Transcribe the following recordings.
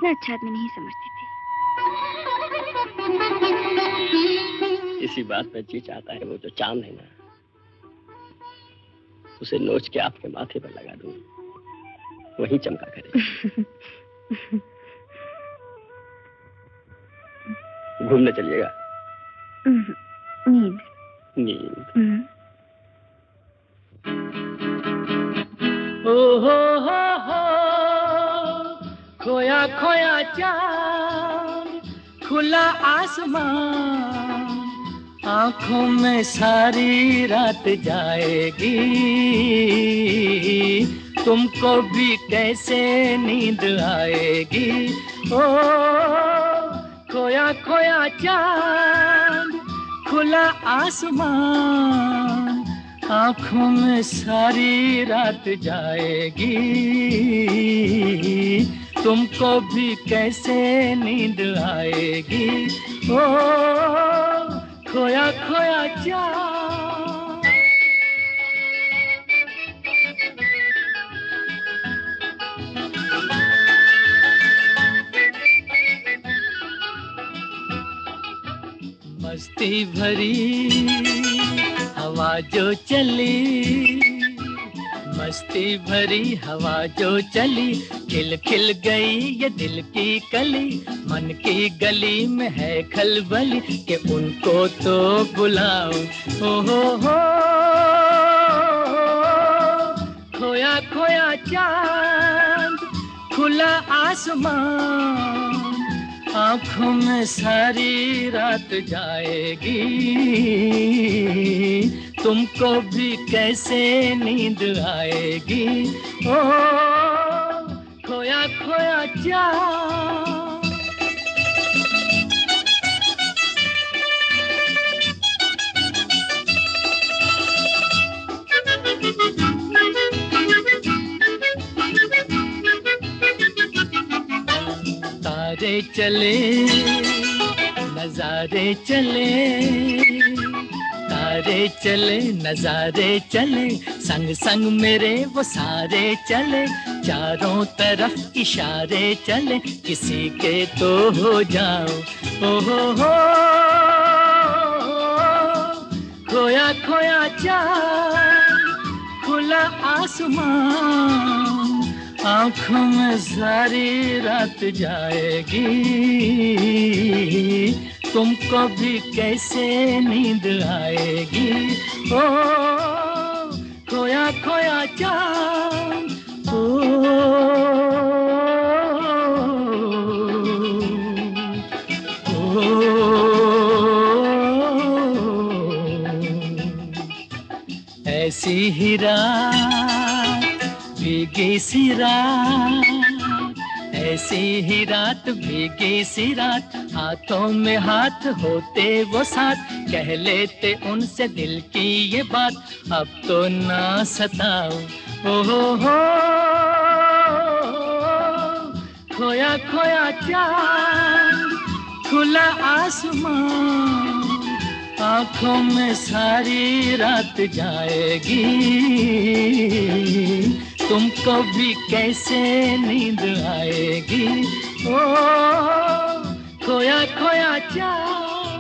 इतना अच्छा आदमी नहीं समझती थी। इसी बात में जी चाहता है वो जो चांद है ना, उसे नोच के आपके माथे पर लगा दूं, वही चमका करे। घूमने चलिएगा? नींद। नींद। ओ हो, खोया खोया चांद, खुला आसमान, आंखों में सारी रात जाएगी, तुमको भी कैसे नींद आएगी। ओ खोया खोया चांद, खुला आसमान, आंखों में सारी रात जाएगी, तुमको भी कैसे नींद आएगी। ओ खोया खोया चांद। मस्ती भरी हवा जो चली, मस्ती भरी हवा जो चली, खिल खिल गई ये दिल की कली, मन की गली में है खलबली कि उनको तो बुलाओ। हो खोया खोया चांद, खुला आसमान, आंखों में सारी रात जाएगी, तुमको भी कैसे नींद आएगी। ओ खोया खोया चांद। तारे चले नजारे चले, तारे चले नजारे चले, संग संग मेरे वो सारे चले, चारों तरफ इशारे चले, किसी के तो हो जाओ। ओ हो खोया खोया चांद, खुला आसमान, आंखों में सारी रात जाएगी, तुमको भी कैसे नींद आएगी। ओ खोया खोया चांद। ऐसी ही रात भीगी सी रात, ऐसी ही रात भीगी सी रात, हाथों में हाथ होते वो साथ, कह लेते उनसे दिल की ये बात, अब तो ना सताओ। ओ हो खोया खोया चांद, खुला आसमान, आंखों में सारी रात जाएगी, तुमको भी कैसे नींद आएगी। ओ खोया खोया चांद।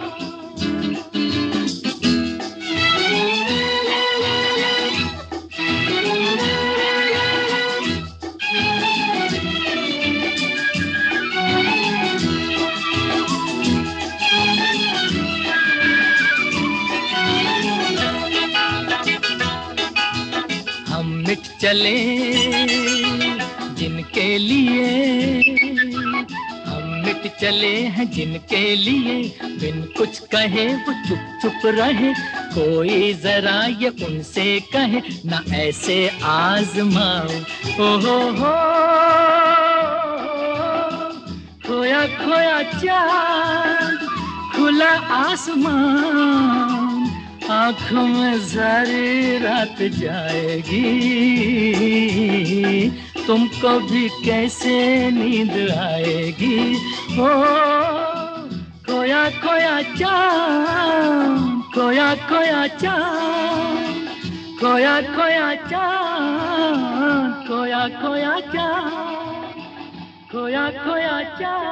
मिट चले जिनके लिए, हम मिट चले हैं जिनके लिए, बिन कुछ कहे वो चुप चुप रहे, कोई जरा ये उनसे कहे ना ऐसे आजमाओ। ओ हो खोया खोया चांद, खुला आसमान, आंखों में सारी रात जाएगी, तुमको भी कैसे नींद आएगी। ओ खोया खोया चांद, खोया खोया चांद, खोया खोया चांद, खोया खोया चांद, खोया खोया चाह